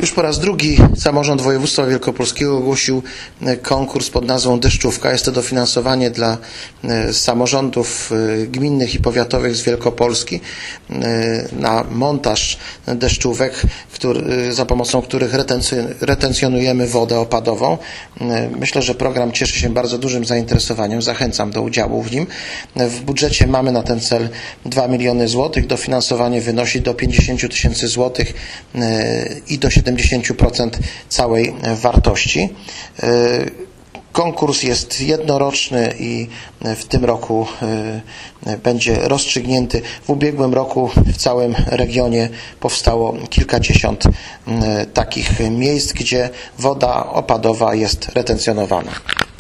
Już po raz drugi Samorząd Województwa Wielkopolskiego ogłosił konkurs pod nazwą Deszczówka. Jest to dofinansowanie dla samorządów gminnych i powiatowych z Wielkopolski na montaż deszczówek, za pomocą których retencjonujemy wodę opadową. Myślę, że program cieszy się bardzo dużym zainteresowaniem. Zachęcam do udziału w nim. W budżecie mamy na ten cel 2 miliony złotych. Dofinansowanie wynosi do 50 tysięcy złotych i do 70% całej wartości. Konkurs jest jednoroczny i w tym roku będzie rozstrzygnięty. W ubiegłym roku w całym regionie powstało kilkadziesiąt takich miejsc, gdzie woda opadowa jest retencjonowana.